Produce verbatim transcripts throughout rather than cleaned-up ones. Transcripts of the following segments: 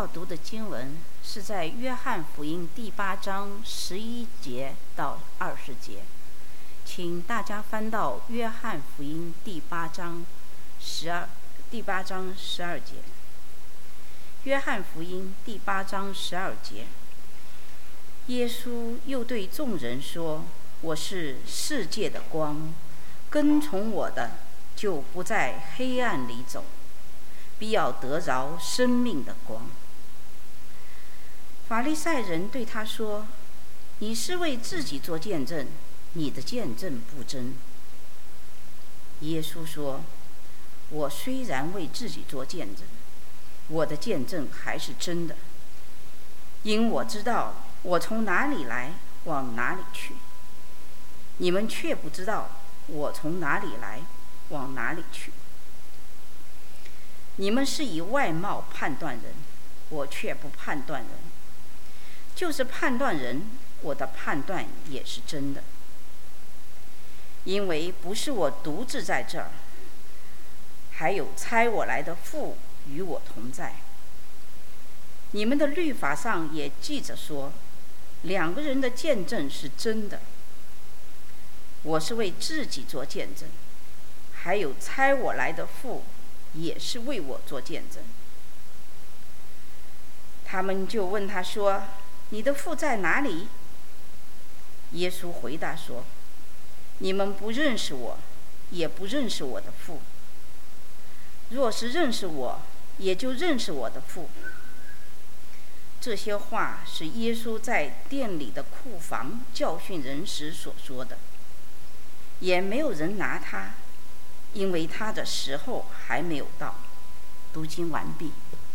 要读的经文是在约翰福音第八章十一节到二十节，请大家翻到约翰福音第八章十二第八章十二节。约翰福音第八章十二节，耶稣又对众人说：“我是世界的光，跟从我的，就不在黑暗里走，必要得着生命的光。”法利赛人对他说：“你是为自己做见证，你的见证不真。”耶稣说：“我虽然为自己做见证，我的见证还是真的，因我知道我从哪里来，往哪里去。你们却不知道我从哪里来，往哪里去。你们是以外貌判断人，我却不判断人。就是判断人，我的判断也是真的。因为不是我独自在这儿，还有差我来的父与我同在。你们的律法上也记着说，两个人的见证是真的。我是为自己做见证，还有差我来的父也是为我做见证。”他们就问他说：“你的父在哪里？”耶稣回答说：“你们不认识我，也不认识我的父。若是认识我，也就认识我的父。”这些话是耶稣在店里的库房教训人时所说的，也没有人拿他，因为他的时候还没有到。读经完毕。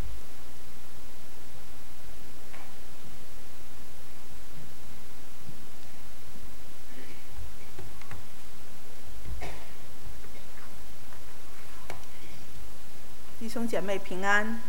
弟兄姐妹平安。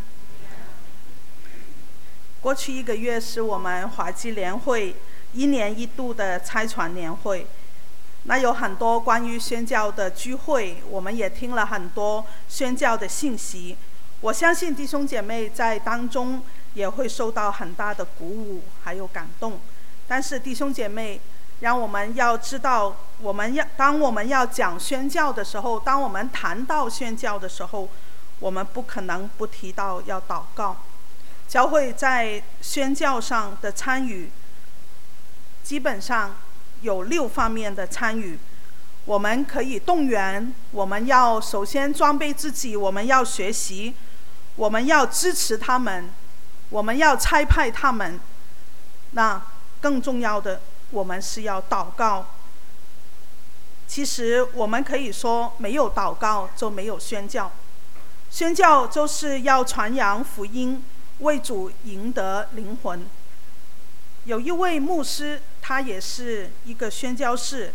过去一个月是我们华基联会一年一度的差传年会，那有很多关于宣教的聚会，我们也听了很多宣教的信息。我相信弟兄姐妹在当中也会受到很大的鼓舞还有感动。但是弟兄姐妹，让我们要知道，我们要当我们要讲宣教的时候，当我们谈到宣教的时候，我们不可能不提到要祷告。教会在宣教上的参与基本上有六方面的参与。我们可以动员，我们要首先装备自己，我们要学习，我们要支持他们，我们要差派他们。那更重要的，我们是要祷告。其实我们可以说，没有祷告就没有宣教。宣教就是要传扬福音，为主赢得灵魂。有一位牧师，他也是一个宣教士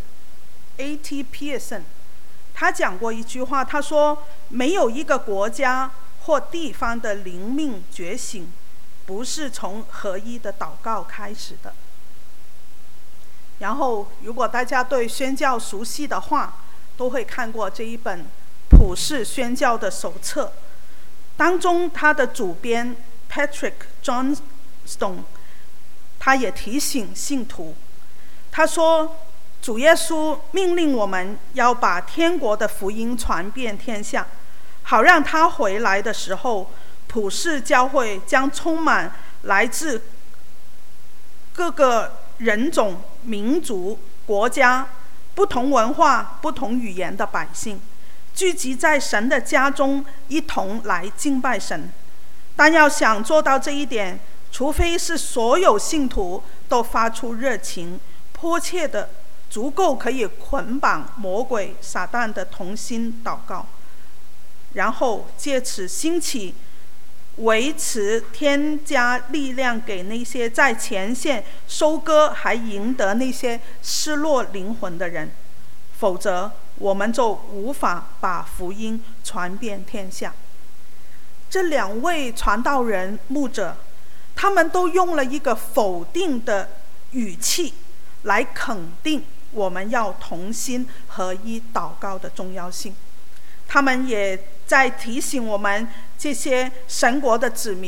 A T Pearson， 他讲过一句话，他说：“没有一个国家或地方的灵命觉醒，不是从合一的祷告开始的。”然后，如果大家对宣教熟悉的话，都会看过这一本普世宣教的手册，当中他的主编 Patrick Johnstone， 他也提醒信徒，他说：“主耶稣命令我们要把天国的福音传遍天下，好让他回来的时候，普世教会将充满来自各个人种、民族、国家、不同文化、不同语言的百姓，聚集在神的家中，一同来敬拜神。但要想做到这一点，除非是所有信徒都发出热情，迫切的足够可以捆绑魔鬼撒旦的同心祷告，然后借此兴起维持添加力量给那些在前线收割还赢得那些失落灵魂的人，否则我们就无法把福音传遍天下。”这两位传道人牧者，他们都用了一个否定的语气来肯定我们要同心合一祷告的重要性。他们也在提醒我们这些神国的子民，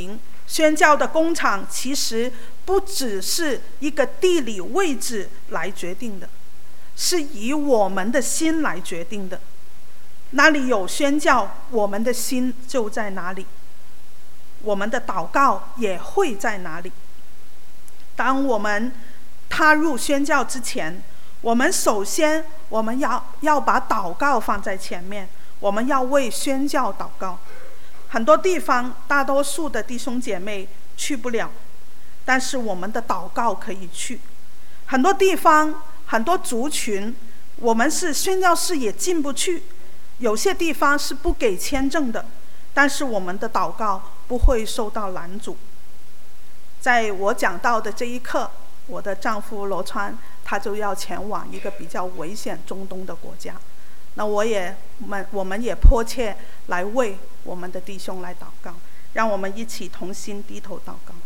宣教的工厂其实不只是一个地理位置来决定的，是以我们的心来决定的。哪里有宣教，我们的心就在哪里，我们的祷告也会在哪里。当我们踏入宣教之前，我们首先我们要要把祷告放在前面，我们要为宣教祷告。很多地方大多数的弟兄姐妹去不了，但是我们的祷告可以去。很多地方很多族群我们是宣教士也进不去，有些地方是不给签证的，但是我们的祷告不会受到拦阻。在我讲到的这一刻，我的丈夫罗川他就要前往一个比较危险中东的国家，那我也我们我们也迫切来为我们的弟兄来祷告，让我们一起同心低头祷告。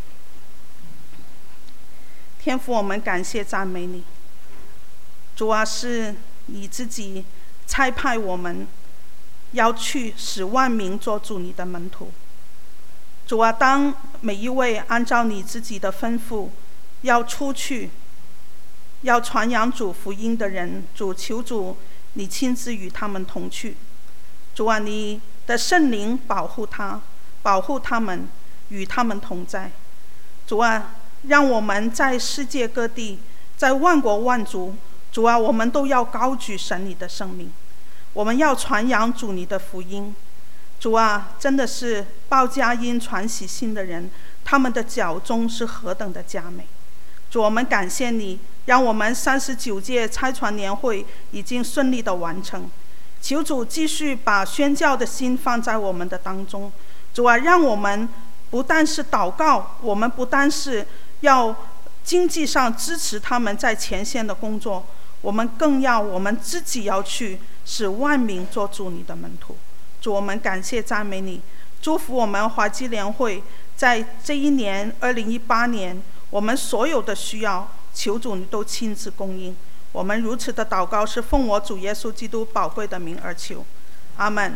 天父，我们感谢赞美你，主啊，是你自己差派我们要去使万民做主你的门徒。主啊，当每一位按照你自己的吩咐要出去要传扬主福音的人，主求主你亲自与他们同去。主啊，你的圣灵保护他，保护他们，与他们同在。主啊，让我们在世界各地，在万国万族，主啊，我们都要高举神你的圣名，我们要传扬主你的福音。主啊，真的是报佳音传喜信的人，他们的脚中是何等的佳美。主，我们感谢你，让我们三十九届差传年会已经顺利的完成。求主继续把宣教的心放在我们的当中。主啊，让我们不但是祷告，我们不但是要经济上支持他们在前线的工作，我们更要我们自己要去使万民做主你的门徒。主，我们感谢赞美你，祝福我们华基联会在这一年二零一八年我们所有的需要，求主你都亲自供应。我们如此的祷告是奉我主耶稣基督宝贵的名而求，阿们。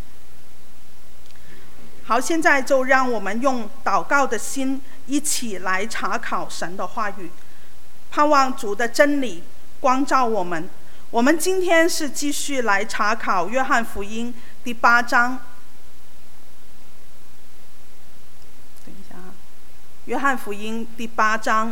好，现在就让我们用祷告的心一起来查考神的话语，盼望主的真理光照我们。我们今天是继续来查考约翰福音第八章。等一下啊，约翰福音第八章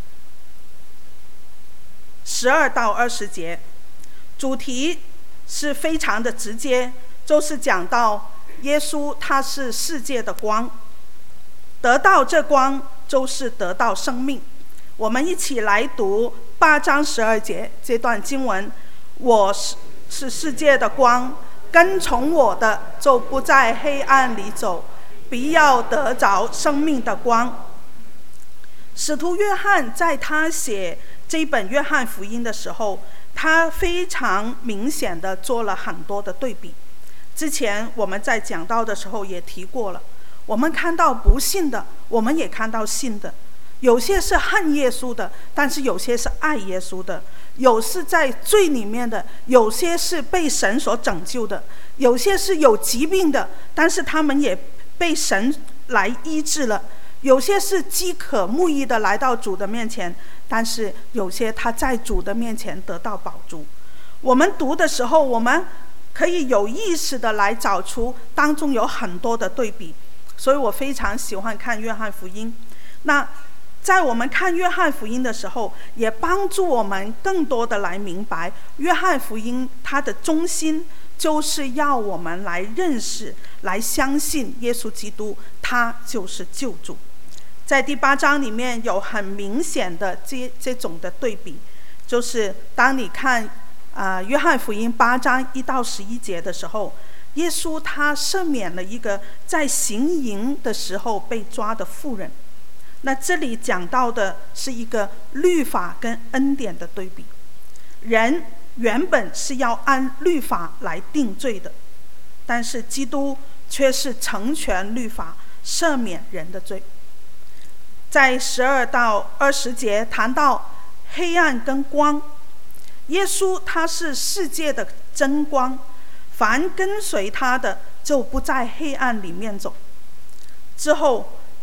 十二到二十节，主题是非常的直接，就是讲到耶稣他是世界的光，得到这光就是得到生命。我们一起来读八章十二节这段经文：我是是世界的光，跟从我的就不在黑暗里走，必要得着生命的光。使徒约翰在他写这本约翰福音的时候，他非常明显的做了很多的对比。之前我们在讲道的时候也提过了，我们看到不信的，我们也看到信的，有些是恨耶稣的，但是有些是爱耶稣的，有是在罪里面的，有些是被神所拯救的，有些是有疾病的，但是他们也被神来医治了，有些是饥渴慕义的来到主的面前，但是有些他在主的面前得到饱足。我们读的时候，我们可以有意识的来找出当中有很多的对比，所以我非常喜欢看约翰福音。那在我们看约翰福音的时候，也帮助我们更多的来明白约翰福音它的中心就是要我们来认识来相信耶稣基督他就是救主。在第八章里面有很明显的这这种的对比，就是当你看呃，约翰福音八章一到十一节的时候，耶稣他赦免了一个在行淫的时候被抓的妇人。那这里讲到的是一个律法跟恩典的对比。人原本是要按律法来定罪的，但是基督却是成全律法，赦免人的罪。在十二到二十节谈到黑暗跟光，耶稣他是世界的真光，凡跟随他的就不在黑暗里面走。之后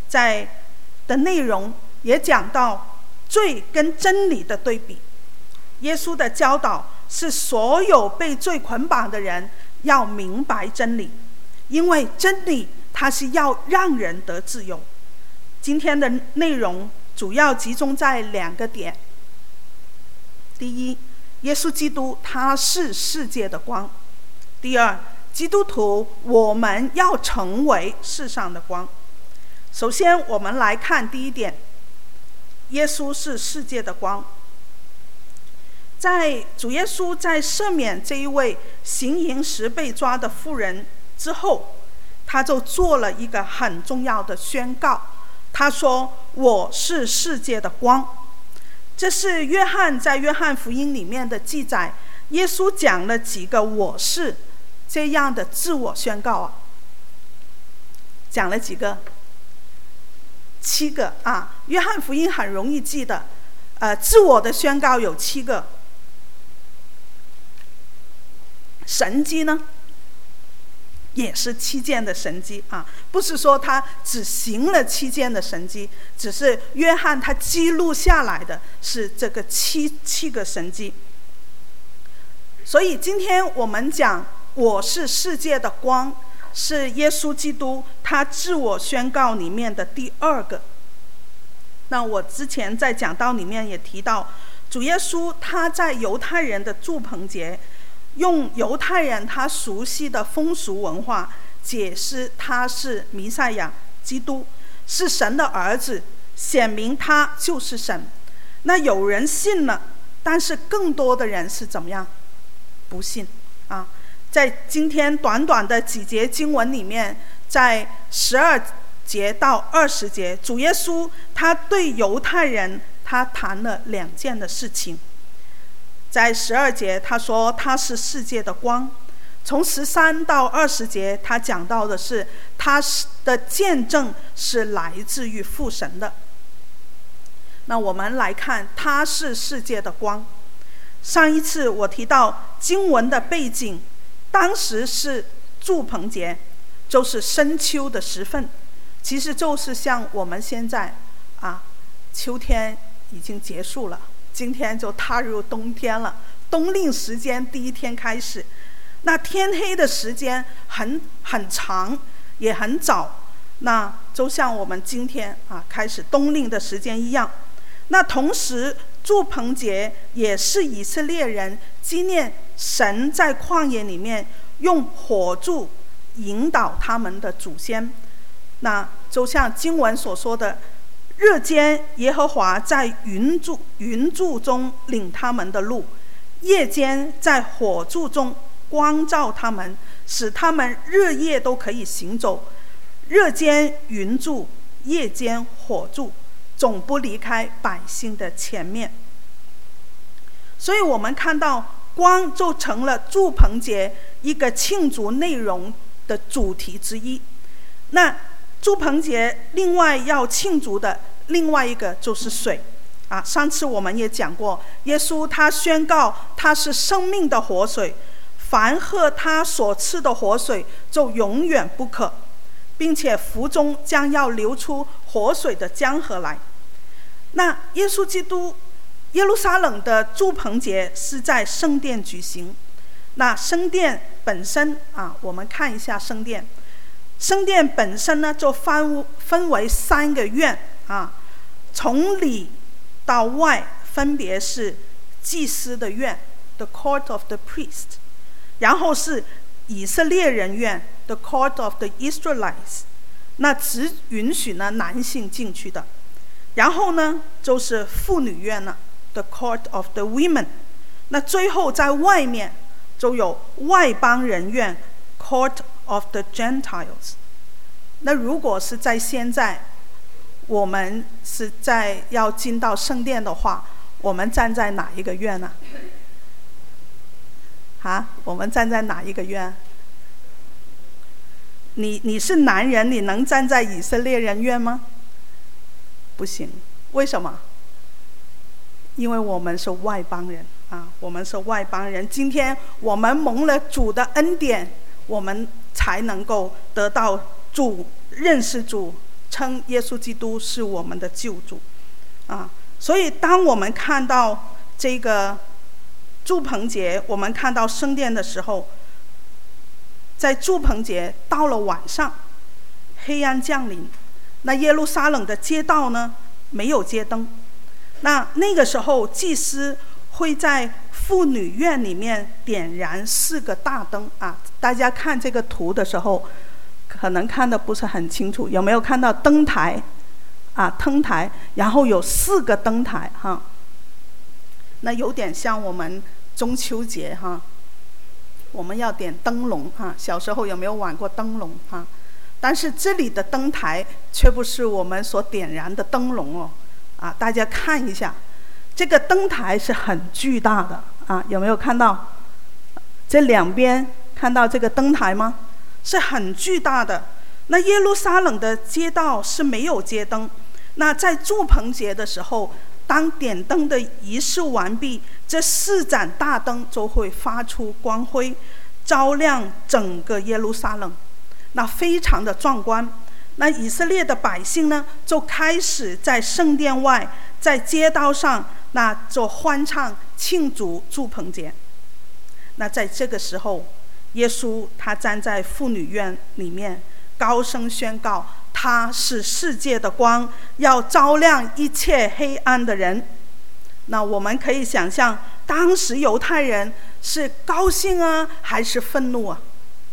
在的内容也讲到罪跟真理的对比。耶稣的教导是所有被罪捆绑的人要明白真理，因为真理它是要让人得自由。今天的内容主要集中在两个点。第一，耶稣基督他是世界的光。第二，基督徒我们要成为世上的光。首先我们来看第一点，耶稣是世界的光。在主耶稣在赦免这一位行淫时被抓的妇人之后，他就做了一个很重要的宣告，他说我是世界的光。这是约翰在约翰福音里面的记载，耶稣讲了几个我是这样的自我宣告啊？讲了几个？七个啊！约翰福音很容易记的，呃，自我的宣告有七个。神迹呢，也是七件的神迹啊，不是说他只行了七件的神迹，只是约翰他记录下来的是这个七七个神迹。所以今天我们讲我是世界的光，是耶稣基督他自我宣告里面的第二个。那我之前在讲道里面也提到，主耶稣他在犹太人的住棚节，用犹太人他熟悉的风俗文化解释他是弥赛亚基督，是神的儿子，显明他就是神。那有人信了，但是更多的人是怎么样？不信啊！在今天短短的几节经文里面，在十二节到二十节，主耶稣他对犹太人他谈了两件的事情。在十二节他说他是世界的光，从十三到二十节他讲到的是他的见证是来自于父神的。那我们来看他是世界的光。上一次我提到经文的背景，当时是住棚节，就是深秋的时分，其实就是像我们现在啊，秋天已经结束了，今天就踏入冬天了，冬令时间第一天开始。那天黑的时间很很长，也很早，那就像我们今天啊开始冬令的时间一样。那同时住棚节也是以色列人纪念神在旷野里面用火柱引导他们的祖先。那就像经文所说的，日间耶和华在云柱云柱中领他们的路，夜间在火柱中光照他们，使他们日夜都可以行走。日间云柱，夜间火柱，总不离开百姓的前面。所以我们看到光就成了住棚节一个庆祝内容的主题之一。那住棚节另外要庆祝的另外一个就是水啊。上次我们也讲过，耶稣他宣告他是生命的活水，凡喝他所赐的活水就永远不渴，并且腹中将要流出活水的江河来。那耶稣基督耶路撒冷的住棚节是在圣殿举行。那圣殿本身啊，我们看一下圣殿。圣殿本身呢，就分分为三个院啊，从里到外分别是祭司的院 ，the court of the priest， 然后是以色列人院 ，the court of the Israelites， 那只允许呢男性进去的。然后呢，就是妇女院了 ，the court of the women。那最后在外面就有外邦人院 ，court of the Gentiles。那如果是在现在，我们是在要进到圣殿的话，我们站在哪一个院呢？啊，我们站在哪一个院？你你是男人，你能站在以色列人院吗？不行，为什么？因为我们是外邦人啊，我们是外邦人。今天我们蒙了主的恩典，我们才能够得到主、认识主、 称耶稣基督是我们的救主啊。所以当我们看到这个住棚节，我们看到圣殿的时候，在住棚节到了晚上，黑暗降临，那耶路撒冷的街道呢没有街灯，那那个时候祭司会在妇女院里面点燃四个大灯啊。大家看这个图的时候可能看得不是很清楚，有没有看到灯台啊？灯台，然后有四个灯台哈，那有点像我们中秋节哈，我们要点灯笼哈。小时候有没有玩过灯笼哈？但是这里的灯台却不是我们所点燃的灯笼哦啊！大家看一下，这个灯台是很巨大的啊，有没有看到？这两边看到这个灯台吗？是很巨大的。那耶路撒冷的街道是没有街灯，那在住棚节的时候，当点灯的仪式完毕，这四盏大灯就会发出光辉，照亮整个耶路撒冷，那非常的壮观。那以色列的百姓呢，就开始在圣殿外，在街道上，那就欢唱庆祝住棚节。那在这个时候，耶稣他站在妇女院里面，高声宣告他是世界的光，要照亮一切黑暗的人。那我们可以想象，当时犹太人是高兴啊，还是愤怒啊？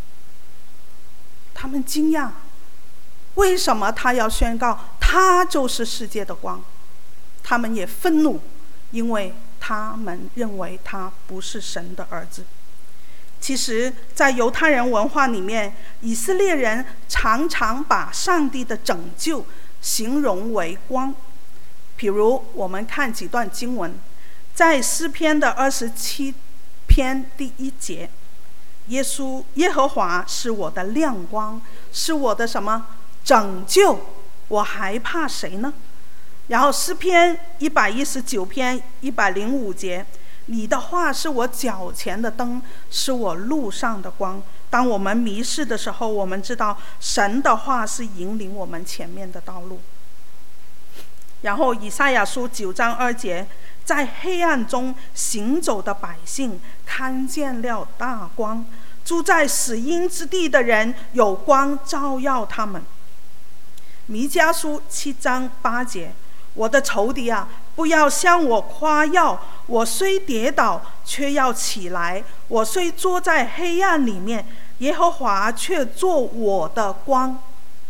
他们惊讶，为什么他要宣告他就是世界的光？他们也愤怒，因为他们认为他不是神的儿子。其实在犹太人文化里面，以色列人常常把上帝的拯救形容为光。比如我们看几段经文，在诗篇的二十七篇第一节，耶稣耶和华是我的亮光，是我的什么拯救，我还怕谁呢？然后诗篇一百一十九篇一百零五节，你的话是我脚前的灯，是我路上的光。当我们迷失的时候，我们知道神的话是引领我们前面的道路。然后以赛亚书九章二节，在黑暗中行走的百姓看见了大光，住在死荫之地的人有光照耀他们。弥迦书七章八节，我的仇敌啊，不要向我夸耀，我虽跌倒却要起来，我虽坐在黑暗里面，耶和华却做我的光。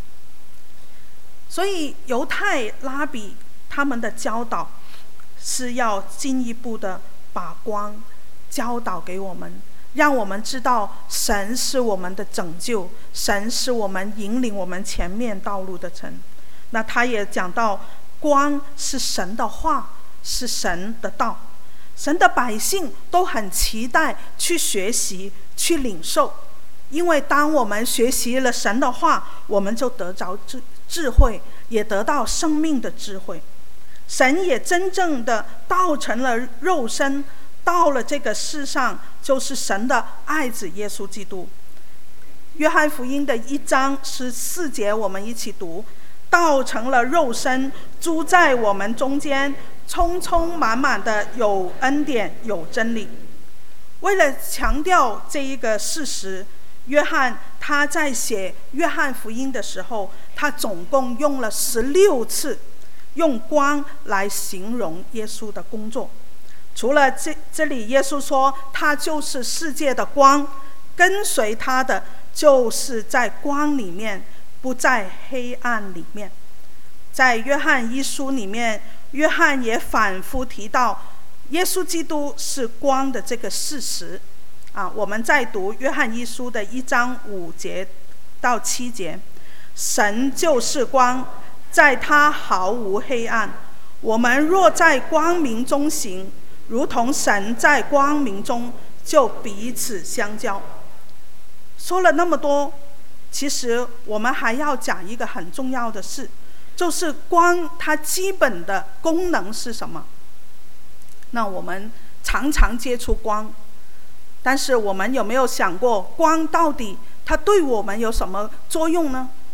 所以犹太拉比他们的教导是要进一步的把光教导给我们，让我们知道神是我们的拯救，神是我们引领我们前面道路的神。那他也讲到光是神的话，是神的道，神的百姓都很期待去学习去领受，因为当我们学习了神的话，我们就得着智智慧，也得到生命的智慧。神也真正的道成了肉身，到了这个世上，就是神的爱子耶稣基督。约翰福音的一章十四节，我们一起读，道成了肉身，住在我们中间，充充满满的有恩典有真理。为了强调这一个事实，约翰他在写约翰福音的时候，他总共用了十六次用光来形容耶稣的工作。除了这这里耶稣说他就是世界的光，跟随他的就是在光里面，不在黑暗里面。在约翰一书里面，约翰也反复提到耶稣基督是光的这个事实啊。我们再读约翰一书的一章五节到七节，神就是光，在他毫无黑暗，我们若在光明中行，如同神在光明中，就彼此相交。说了那么多，其实我们还要讲一个很重要的事，就是光它基本的功能是什么？那我们常常接触光，但是我们有没有想过，光到底它对我们有什么作用呢？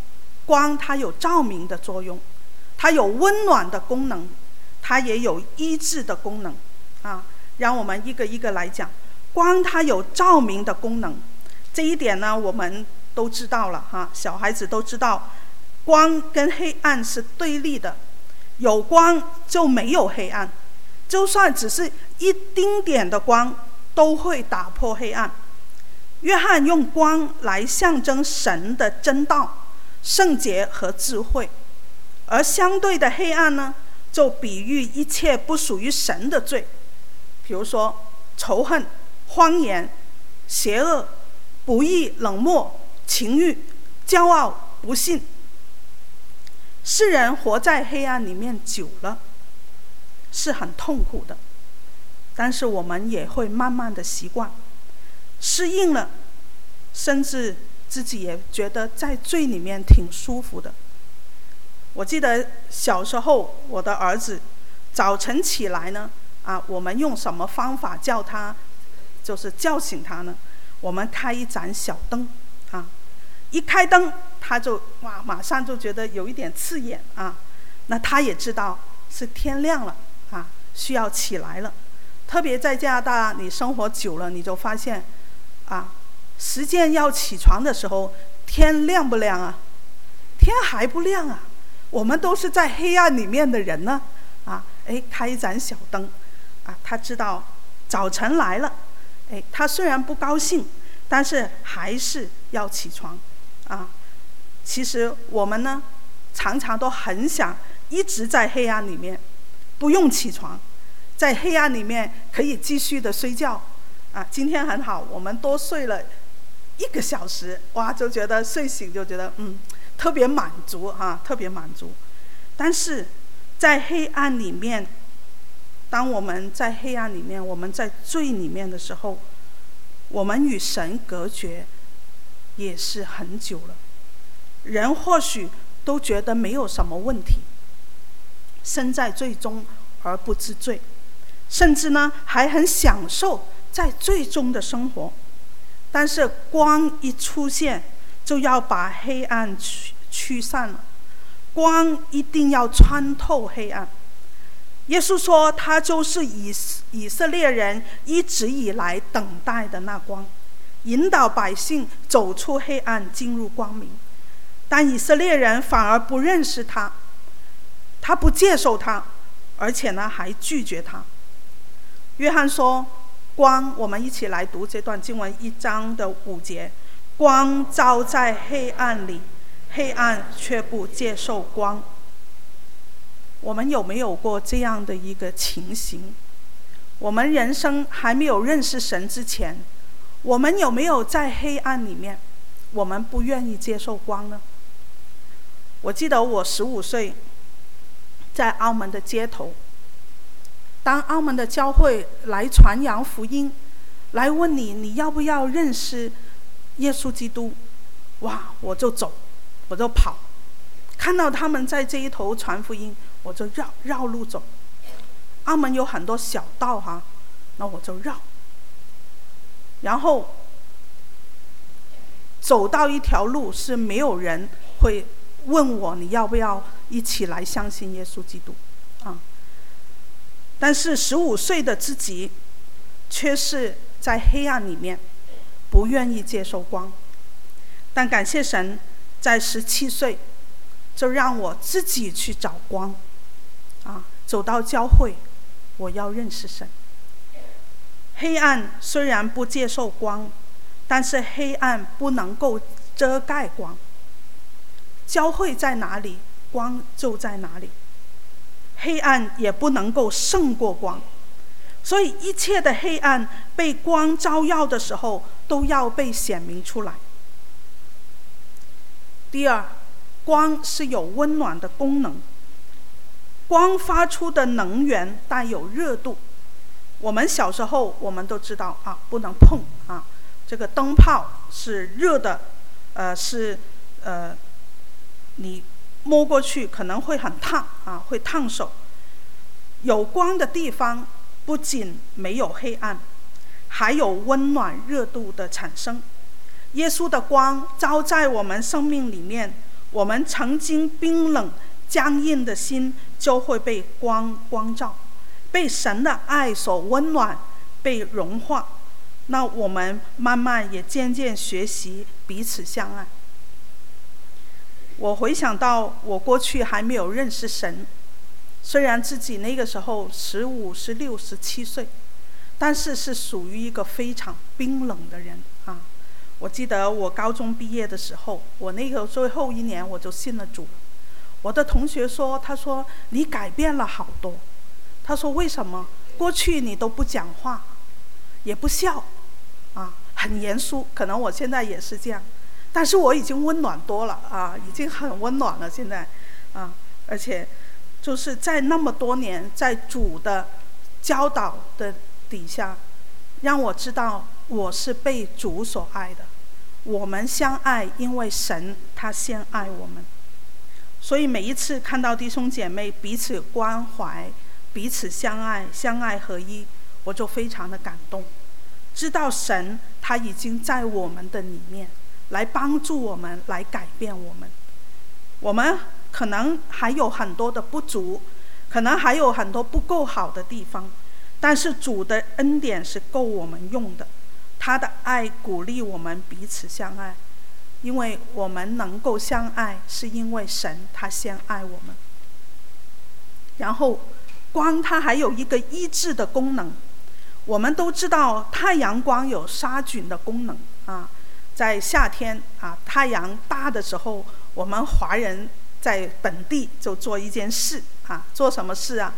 光它有照明的作用，它有温暖的功能，它也有医治的功能啊。让我们一个一个来讲。光它有照明的功能，这一点呢我们都知道了哈，小孩子都知道，光跟黑暗是对立的，有光就没有黑暗，就算只是一丁点的光都会打破黑暗。约翰用光来象征神的真道、圣洁和智慧，而相对的黑暗呢，就比喻一切不属于神的罪，比如说仇恨、谎言、邪恶、不义、冷漠、情欲、骄傲、不信。世人活在黑暗里面久了，是很痛苦的，但是我们也会慢慢的习惯、适应了，甚至自己也觉得在罪里面挺舒服的。我记得小时候我的儿子早晨起来呢，啊，我们用什么方法叫他，就是叫醒他呢？我们开一盏小灯啊，一开灯他就哇，马上就觉得有一点刺眼啊。那他也知道是天亮了啊，需要起来了。特别在加拿大，你生活久了，你就发现啊，时间要起床的时候，天亮不亮啊？天还不亮啊！我们都是在黑暗里面的人呢，啊，哎，开一盏小灯，啊，他知道早晨来了，哎，他虽然不高兴，但是还是要起床，啊，其实我们呢，常常都很想一直在黑暗里面，不用起床，在黑暗里面可以继续的睡觉，啊，今天很好，我们多睡了一个小时，哇，就觉得睡醒就觉得嗯。特别满足啊，特别满足。但是在黑暗里面，当我们在黑暗里面，我们在罪里面的时候，我们与神隔绝也是很久了。人或许都觉得没有什么问题，身在罪中而不知罪，甚至呢还很享受在罪中的生活。但是光一出现，就要把黑暗驱驱散了，光一定要穿透黑暗。耶稣说，他就是以以色列人一直以来等待的那光，引导百姓走出黑暗，进入光明。但以色列人反而不认识他，他不接受他，而且呢还拒绝他。约翰说，光，我们一起来读这段经文一章的五节。光照在黑暗里，黑暗却不接受光。我们有没有过这样的一个情形？我们人生还没有认识神之前，我们有没有在黑暗里面，我们不愿意接受光呢？我记得我十五岁，在澳门的街头，当澳门的教会来传扬福音，来问你，你要不要认识耶稣基督？哇，我就走，我就跑。看到他们在这一头传福音，我就绕绕路走。澳门有很多小道哈，那我就绕。然后走到一条路是没有人会问我你要不要一起来相信耶稣基督啊。但是十五岁的自己，却是在黑暗里面，不愿意接受光。但感谢神，在十七岁就让我自己去找光啊，走到教会，我要认识神。黑暗虽然不接受光，但是黑暗不能够遮盖光。教会在哪里，光就在哪里，黑暗也不能够胜过光。所以一切的黑暗被光照耀的时候，都要被显明出来。第二，光是有温暖的功能，光发出的能源带有热度。我们小时候我们都知道啊，不能碰啊，这个灯泡是热的，呃，是呃，你摸过去可能会很烫啊，会烫手。有光的地方，不仅没有黑暗，还有温暖热度的产生。耶稣的光照在我们生命里面， 我们曾经冰冷僵硬的心就会被光光照，被神的爱所温暖，被融化。那我们慢慢也渐渐学习彼此相爱。我回想到我过去还没有认识神，虽然自己那个时候十五、十六、十七岁，但是是属于一个非常冰冷的人啊。我记得我高中毕业的时候，我那个最后一年我就信了主了。我的同学说，他说你改变了好多。他说为什么？过去你都不讲话，也不笑，啊，很严肃。可能我现在也是这样，但是我已经温暖多了啊，已经很温暖了现在，啊，而且就是在那么多年在主的教导的底下，让我知道我是被主所爱的。我们相爱，因为神他先爱我们。所以每一次看到弟兄姐妹彼此关怀、彼此相爱、相爱合一，我就非常的感动，知道神他已经在我们的里面来帮助我们，来改变我们。我们可能还有很多的不足，可能还有很多不够好的地方，但是主的恩典是够我们用的，他的爱鼓励我们彼此相爱。因为我们能够相爱，是因为神他先爱我们。然后光它还有一个医治的功能。我们都知道太阳光有杀菌的功能啊，在夏天啊太阳大的时候，我们华人在本地就做一件事啊，做什么事啊？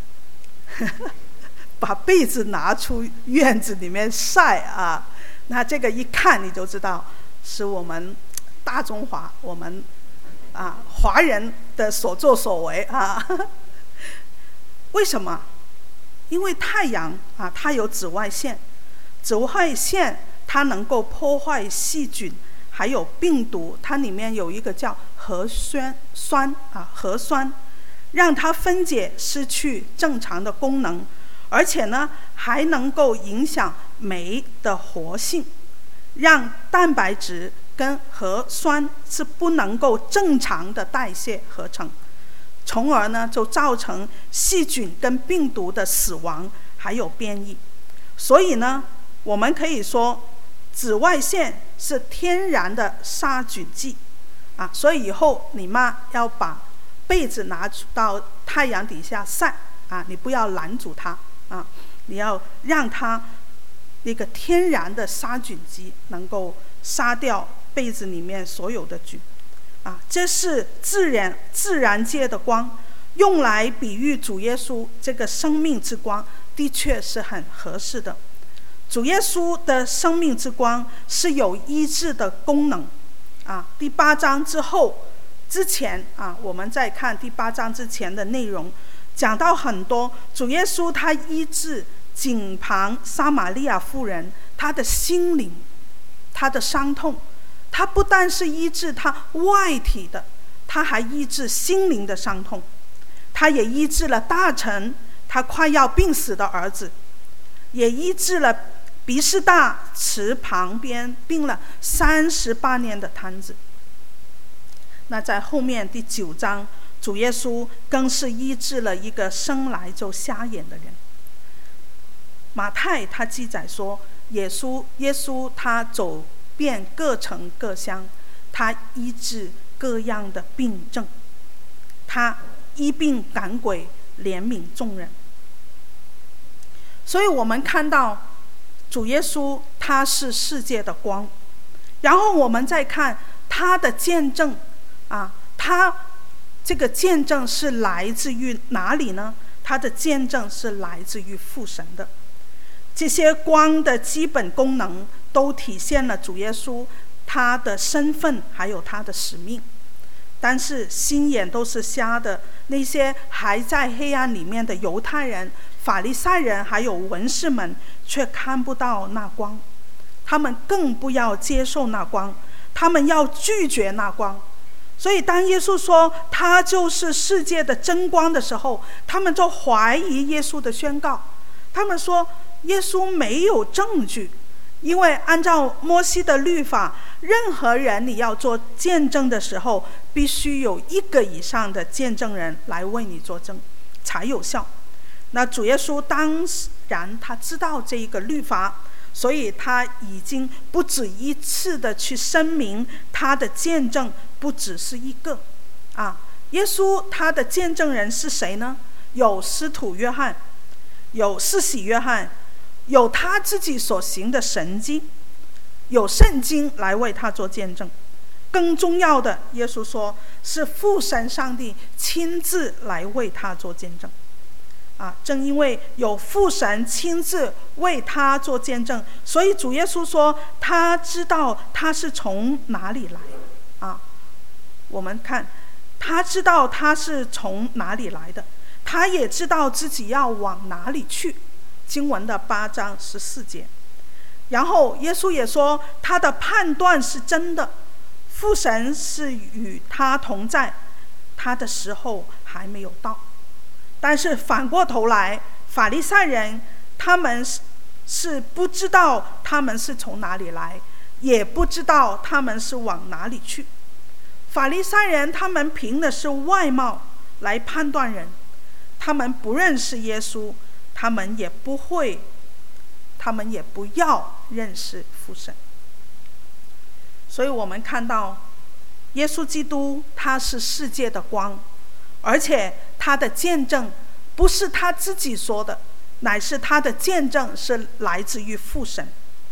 把被子拿出院子里面晒啊，那这个一看你就知道是我们大中华，我们啊华人的所作所为啊。为什么？因为太阳啊，它有紫外线，紫外线它能够破坏细菌，还有病毒，它里面有一个叫核酸酸啊核酸，让它分解失去正常的功能，而且呢还能够影响酶的活性，让蛋白质跟核酸是不能够正常的代谢合成，从而呢就造成细菌跟病毒的死亡还有变异。所以呢我们可以说紫外线是天然的杀菌剂啊，所以以后你妈要把被子拿到太阳底下晒啊，你不要拦阻它啊，你要让它那个天然的杀菌剂能够杀掉被子里面所有的菌啊，这是自然自然界的光，用来比喻主耶稣这个生命之光，的确是很合适的。主耶稣的生命之光是有医治的功能啊。第八章之后之前啊，我们再看第八章之前的内容，讲到很多主耶稣他医治井旁撒玛利亚妇人她的心灵，她的伤痛。他不但是医治他外体的，他还医治心灵的伤痛。他也医治了大臣他快要病死的儿子，也医治了比斯大池旁边病了三十八年的瘫子。那在后面第九章，主耶稣更是医治了一个生来就瞎眼的人。马太他记载说，耶稣耶稣他走遍各城各乡，他医治各样的病症，他医病赶鬼，怜悯众人。所以我们看到主耶稣他是世界的光，然后我们再看他的见证啊，他这个见证是来自于哪里呢？他的见证是来自于父神的。这些光的基本功能都体现了主耶稣他的身份还有他的使命。但是心眼都是瞎的那些还在黑暗里面的犹太人、法利赛人还有文士们却看不到那光，他们更不要接受那光，他们要拒绝那光。所以当耶稣说他就是世界的真光的时候，他们就怀疑耶稣的宣告。他们说耶稣没有证据， 因为按照摩西的律法，任何人你要做见证的时候，必须有一个以上的见证人来为你作证才有效。那主耶稣当然他知道这一个律法，所以他已经不止一次的去声明他的见证不只是一个啊。耶稣他的见证人是谁呢？有使徒约翰，有施洗约翰，有他自己所行的神迹，有圣经来为他做见证。更重要的，耶稣说是父神上帝亲自来为他做见证啊，正因为有父神亲自为他做见证，所以主耶稣说他知道他是从哪里来啊。我们看他知道他是从哪里来的，他也知道自己要往哪里去，经文的八章十四节。然后耶稣也说他的判断是真的，父神是与他同在，他的时候还没有到。但是反过头来，法利赛人他们是不知道他们是从哪里来，也不知道他们是往哪里去。法利赛人他们凭的是外貌来判断人，他们不认识耶稣，他们也不会，他们也不要认识父神。所以我们看到耶稣基督他是世界的光，而且他的见证不是他自己说的，乃是他的见证是来自于父神。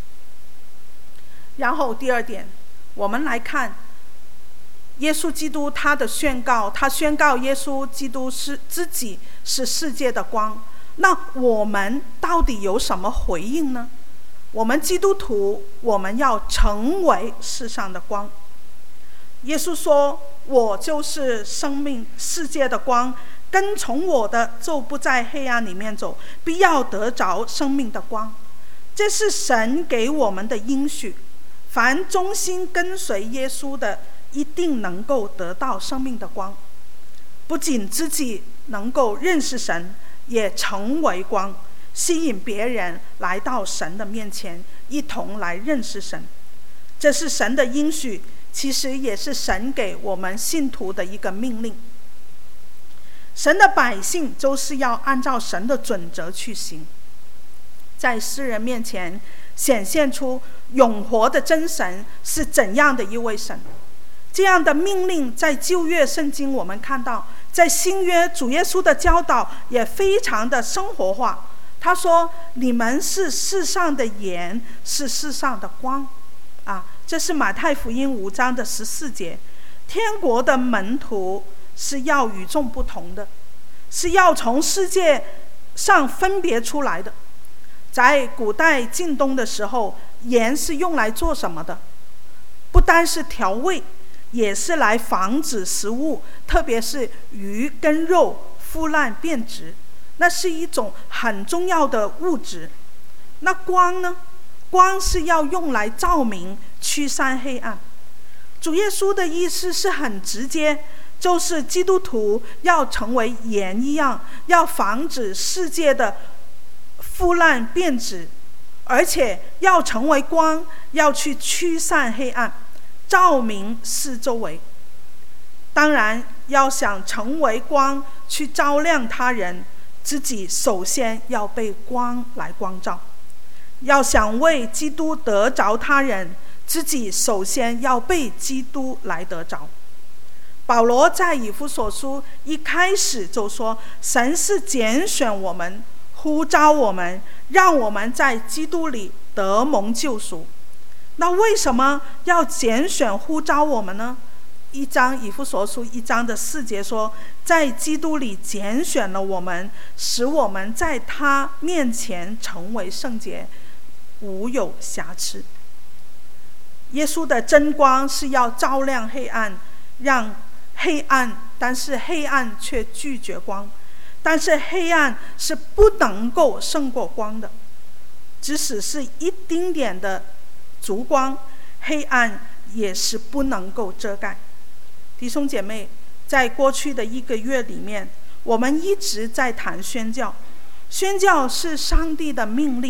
然后第二点，我们来看耶稣基督他的宣告，他宣告耶稣基督是自己是世界的光。那我们到底有什么回应呢？我们基督徒，我们要成为世上的光。耶稣说，我就是生命世界的光，跟从我的就不在黑暗里面走，必要得着生命的光。这是神给我们的应许，凡忠心跟随耶稣的，一定能够得到生命的光，不仅自己能够认识神，也成为光，吸引别人来到神的面前，一同来认识神。这是神的应许，其实也是神给我们信徒的一个命令。神的百姓就是要按照神的准则去行，在世人面前显现出永活的真神是怎样的一位神。这样的命令在旧约圣经我们看到，在新约主耶稣的教导也非常的生活化。他说，你们是世上的盐，是世上的光啊，这是马太福音五章的十四节。天国的门徒是要与众不同的，是要从世界上分别出来的。在古代近东的时候，盐是用来做什么的？不单是调味，也是来防止食物，特别是鱼跟肉腐烂变质，那是一种很重要的物质。那光呢？光是要用来照明，驱散黑暗。主耶稣的意思是很直接，就是基督徒要成为盐一样，要防止世界的腐烂变质，而且要成为光，要去驱散黑暗，照明四周围。当然要想成为光去照亮他人，自己首先要被光来光照。要想为基督得着他人，自己首先要被基督来得着。保罗在以弗所书一开始就说，神是拣选我们，呼召我们，让我们在基督里得蒙救赎。那为什么要拣选呼召我们呢？一章以弗所书一章的四节说，在基督里拣选了我们，使我们在他面前成为圣洁，无有瑕疵。耶稣的真光是要照亮黑暗，让黑暗，但是黑暗却拒绝光，但是黑暗是不能够胜过光的。即使是一丁点的烛光，黑暗也是不能够遮盖。弟兄姐妹，在过去的一个月里面，我们一直在谈宣教。宣教是上帝的命令，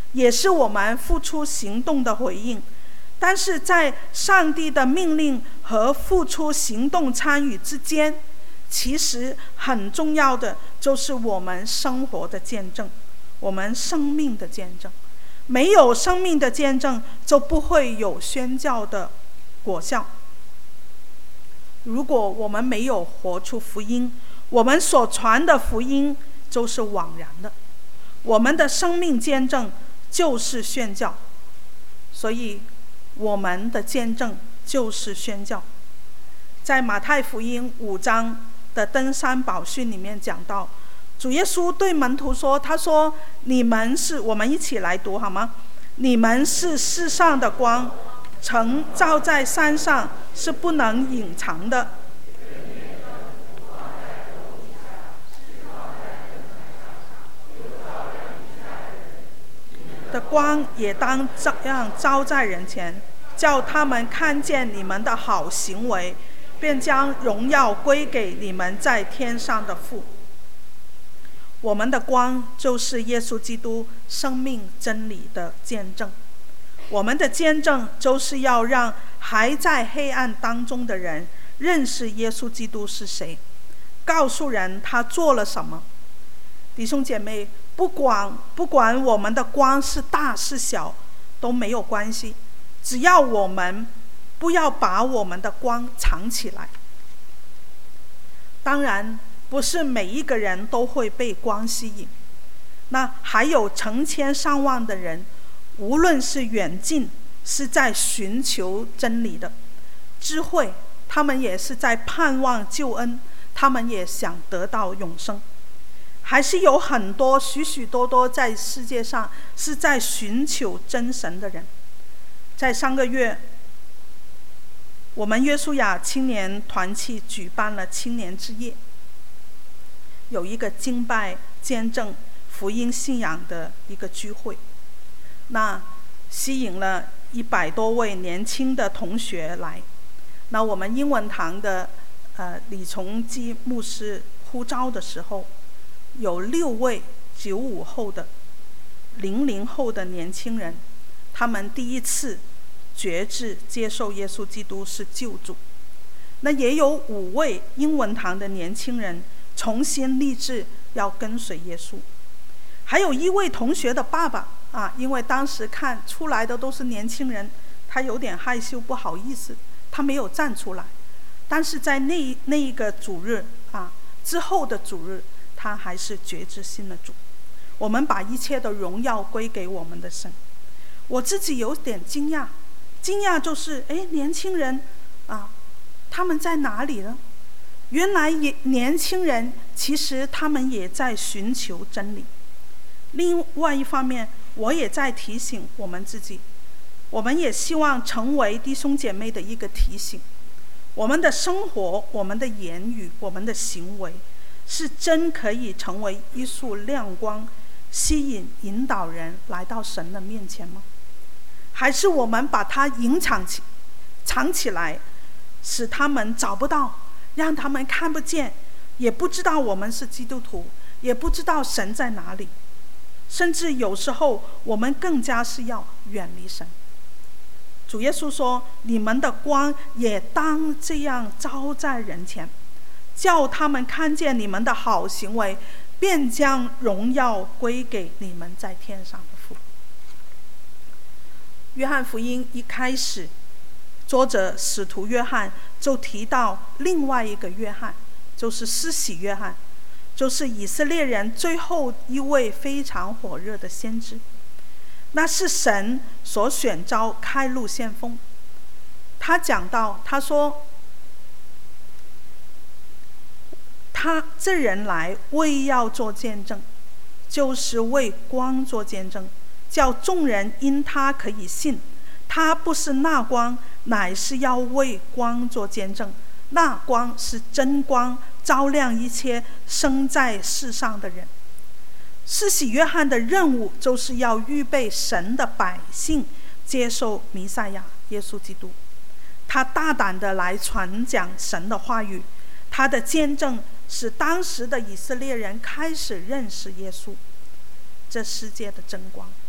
也是我们付出行动的回应。但是在上帝的命令和付出行动参与之间，其实很重要的就是我们生活的见证，我们生命的见证。没有生命的见证，就不会有宣教的果效。如果我们没有活出福音，我们所传的福音就是枉然的。我们的生命见证就是宣教，所以我们的见证就是宣教。在马太福音五章的登山宝训里面讲到，主耶稣对门徒说，他说你们是，我们一起来读好吗？你们是世上的光，城照在山上是不能隐藏的。的光也当照样照在人前，叫他们看见你们的好行为，便将荣耀归给你们在天上的父。我们的光就是耶稣基督生命真理的见证，我们的见证就是要让还在黑暗当中的人认识耶稣基督是谁，告诉人他做了什么。弟兄姐妹，不管不管我们的光是大是小都没有关系，只要我们不要把我们的光藏起来。当然不是每一个人都会被光吸引，那还有成千上万的人，无论是远近，是在寻求真理的智慧，他们也是在盼望救恩，他们也想得到永生。还是有很多许许多多在世界上是在寻求真神的人。在上个月，我们约书亚青年团契举办了青年之夜，有一个敬拜见证福音信仰的一个聚会，那吸引了一百多位年轻的同学来。那我们英文堂的呃李崇基牧师呼召的时候，有六位九五后的零零后的年轻人，他们第一次决志接受耶稣基督是救主。那也有五位英文堂的年轻人重新立志要跟随耶稣。还有一位同学的爸爸啊，因为当时看出来的都是年轻人，他有点害羞不好意思，他没有站出来。但是在那那一个主日啊之后的主日，他还是决志信了主。我们把一切的荣耀归给我们的神。我自己有点惊讶，惊讶就是哎，年轻人啊，他们在哪里呢？原来也年轻人其实他们也在寻求真理。另外一方面，我也在提醒我们自己，我们也希望成为弟兄姐妹的一个提醒。我们的生活，我们的言语，我们的行为，是真可以成为一束亮光，吸引引导人来到神的面前吗？还是我们把它隐藏起藏起来，使他们找不到，让他们看不见，也不知道我们是基督徒，也不知道神在哪里。甚至有时候我们更加是要远离神。主耶稣说，你们的光也当这样照在人前，叫他们看见你们的好行为，便将荣耀归给你们在天上的父。约翰福音一开始，作者使徒约翰就提到另外一个约翰，就是施洗约翰，就是以色列人最后一位非常火热的先知。那是神所选召开路先锋。他讲到，他说他这人来为要做见证，就是为光做见证，叫众人因他可以信。他不是那光，乃是要为光做见证。那光是真光，照亮一切生在世上的人。施洗约翰的任务就是要预备神的百姓接受弥赛亚耶稣基督。他大胆地来传讲神的话语，他的见证使当时的以色列人开始认识耶稣，这世界的真光。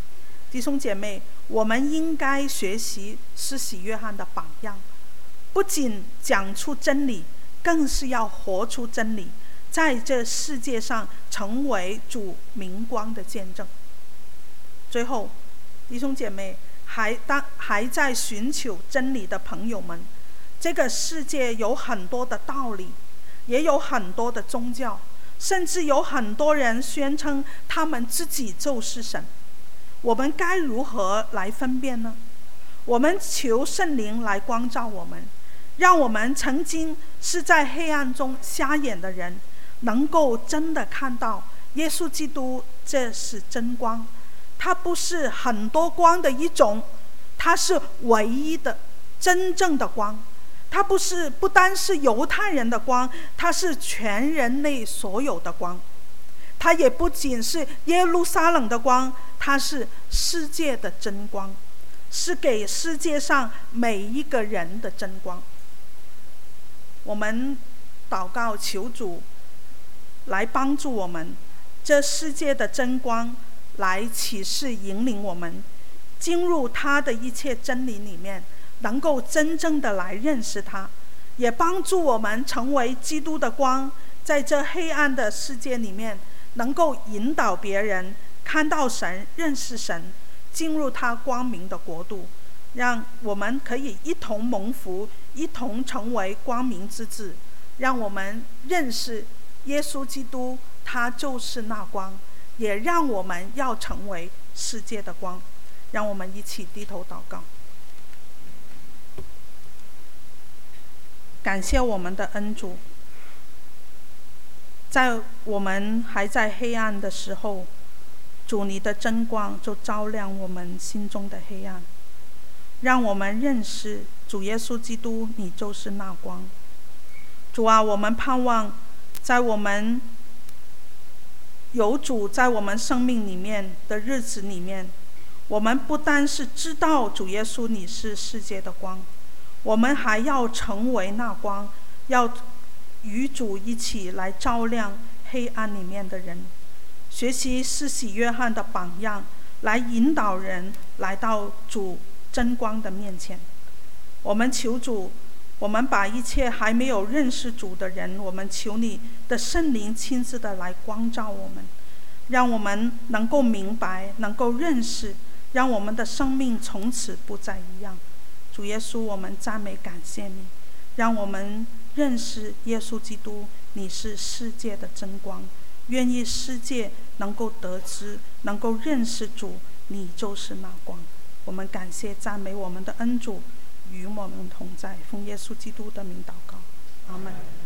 弟兄姐妹，我们应该学习施洗约翰的榜样，不仅讲出真理，更是要活出真理，在这世界上成为主明光的见证。最后，弟兄姐妹，还当还在寻求真理的朋友们，这个世界有很多的道理，也有很多的宗教，甚至有很多人宣称他们自己就是神。我们该如何来分辨呢？我们求圣灵来光照我们，让我们曾经是在黑暗中瞎眼的人，能够真的看到耶稣基督，这是真光，它不是很多光的一种，它是唯一的真正的光。它不是不单是犹太人的光，它是全人类所有的光。它也不仅是耶路撒冷的光，它是世界的真光，是给世界上每一个人的真光。我们祷告求主来帮助我们，这世界的真光来启示引领我们进入他的一切真理里面，能够真正的来认识他，也帮助我们成为基督的光，在这黑暗的世界里面能够引导别人看到神，认识神，进入他光明的国度，让我们可以一同蒙福，一同成为光明之子，让我们认识耶稣基督，他就是那光，也让我们要成为世界的光。让我们一起低头祷告。感谢我们的恩主，在我们还在黑暗的时候，主你的真光就照亮我们心中的黑暗，让我们认识主耶稣基督，你就是那光。主啊，我们盼望在我们有主在我们生命里面的日子里面，我们不单是知道主耶稣你是世界的光，我们还要成为那光，要与主一起来照亮黑暗里面的人，学习施洗约翰的榜样，来引导人来到主真光的面前。我们求主，我们把一切还没有认识主的人，我们求你的圣灵亲自的来光照我们，让我们能够明白，能够认识，让我们的生命从此不再一样。主耶稣，我们赞美感谢你，让我们认识耶稣基督，你是世界的真光，愿意世界能够得知，能够认识主，你就是那光。我们感谢赞美我们的恩主，与我们同在，奉耶稣基督的名祷告，阿们。